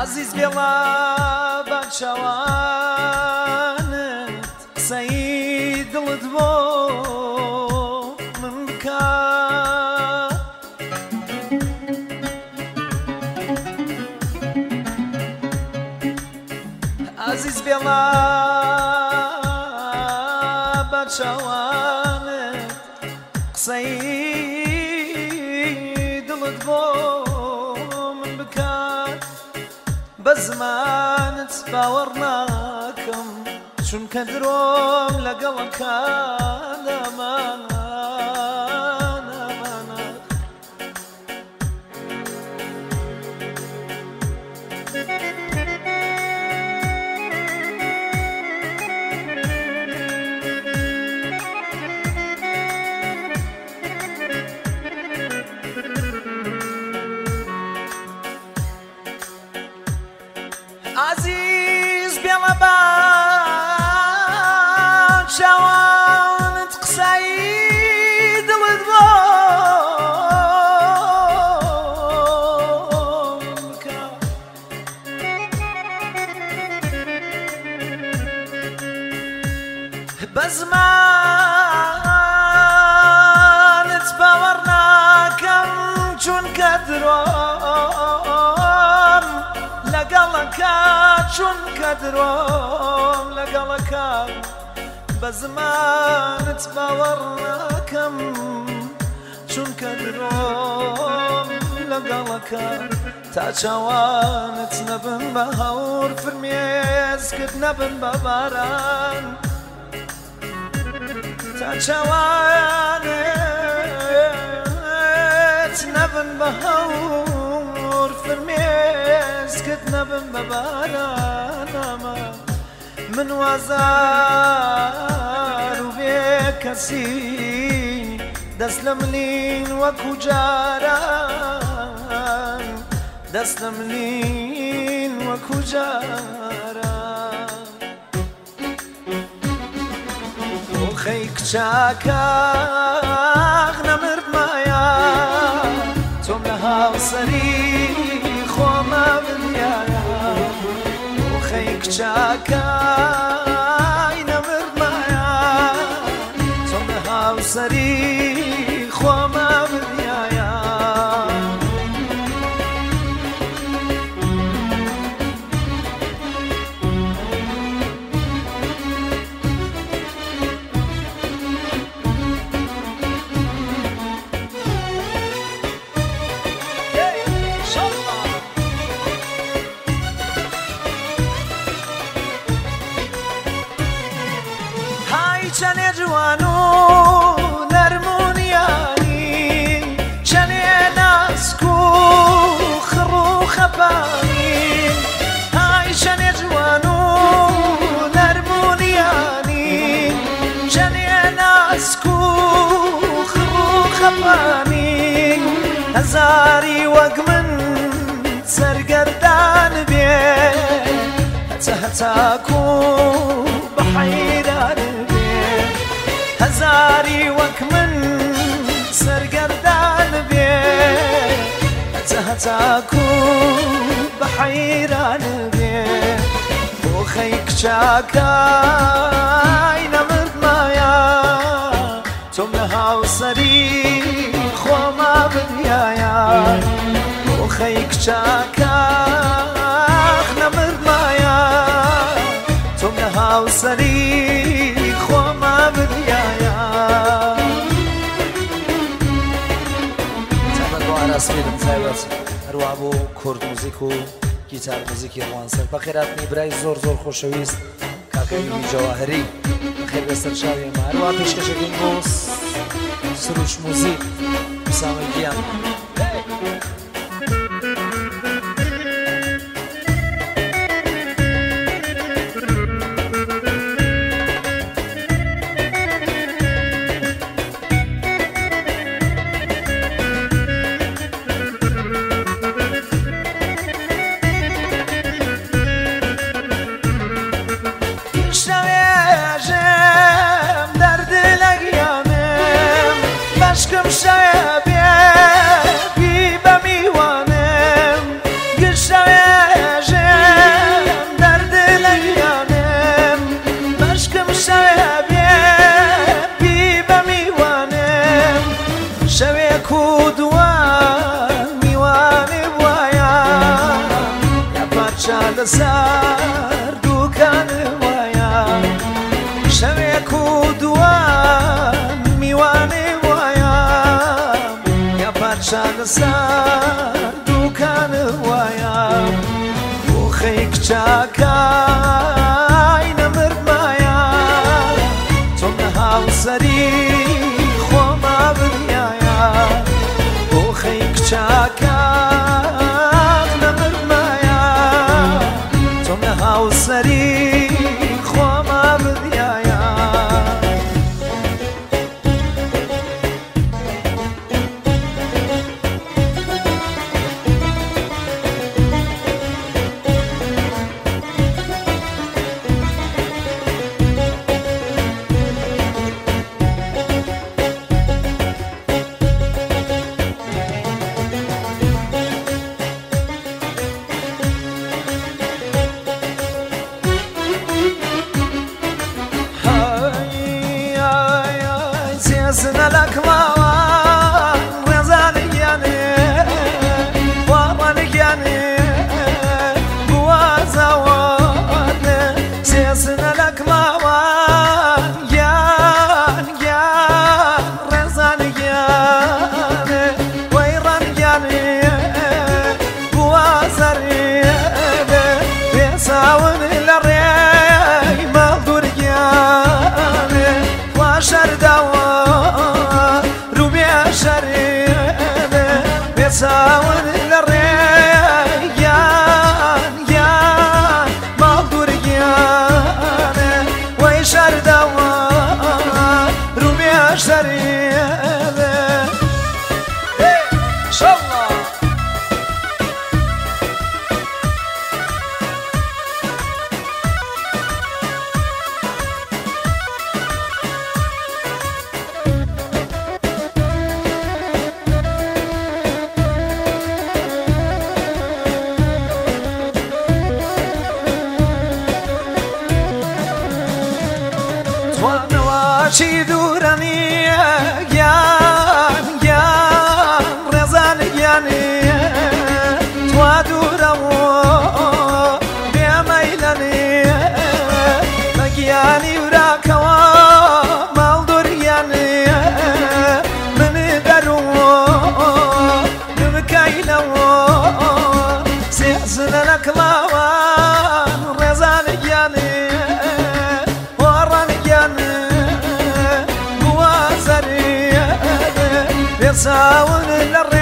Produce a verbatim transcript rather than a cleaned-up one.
عزیز بێڵا بە چاوانت قسەی دڵت بۆ من بکە عزیز بێڵا بە چاوانت قسەی دڵت بۆ من بکات بە زمانت باوەڕ ناکەم چونکە درۆم لەگەڵەکە دەمانە عزیز بێڵە بە چاوانت قسەی دڵت بۆ بکە بە زمانت باوەڕ ناکەم چونکە درۆم لەگەڵەکە چونکە درۆم لەگەڵەکە بە زمانت باوەڕ ناکەم چونکە درۆم لەگەڵەکە تا چاوانت نەبن بە هەور فرمێسکت نەبن بە باران تا چاوانت نەبن بە هەور فرمێسکت نەبن بە بارانەمە من وازار و بێ کەسی دەست لە ملین وەکو جاران دەست لە ملین وەکو جاران خەی کچاکەغ نەمردمایە تۆم لە هاوسەری خۆمە بریایە خەی کچاکەی نەمردمایە تۆم لە هاوسەری خۆمە بریایە چەنێ جوان و نەرمونیانی چەنێ ناسک و خڕ و خەپانی های چەنێ جوان و نەرمونیانی چەنێ ناسک و خڕ و خەپانی هەزاری وەک من سەرگەردان بێ هەچە هەچاکو بە حەیران هەزاری وەک من سەرگەردان بێ هەچە هەچاکو بە حەیران بێ بۆ خەی کچاکەی نەمردمایە تۆم لە هاوسەری خۆمە بریایە بۆ خەی کچاکەخ نەمردمایە تۆم لە هاوسەری خۆمە بریایە ئاراسپێدم تایبەت هەروە بۆ کورد موزیک و گیتار موزیکی ڕوانسەر بەخێراتنی برای زۆر زۆر خۆشەویست کاکەمی جەواهەری بەخێر بەسەر چاوێمە هەروە پێشکەشەکەین بۆ سروش موزیک سامەگیان Aşkım şeye bir bir شەوێک و دوان میوانێ وایە یا پارچە لەسەر دووکانێ وایە شەوێک و دوان میوانێ وایە یا پارچە لەسەر دووکانێ وایە بۆ خەی کچاکای نەمردمایە تۆم لە هاوسەری خۆما بریایە بۆ خەی کچاکات نەمردمایە تۆم لە هاوسەری خۆما بریایە زنا لك ماوان رزانك يعني وارانك يعني بوازوان سيسنا لك ماوان يان يان رزانك يعني ويرانك يعني بوازري بيساون الرياي مالدور يعني واشر دوان ساون للريان يان مالدور يانه ويشار دوان رومي شريانه ان شاء الله شي دوراني يان يان رزان يعني توا دورو بيميلاني مكياني وراكوا مالدور يعني من درو بمكايلو سيحزن لك لاوان رزان يعني ساون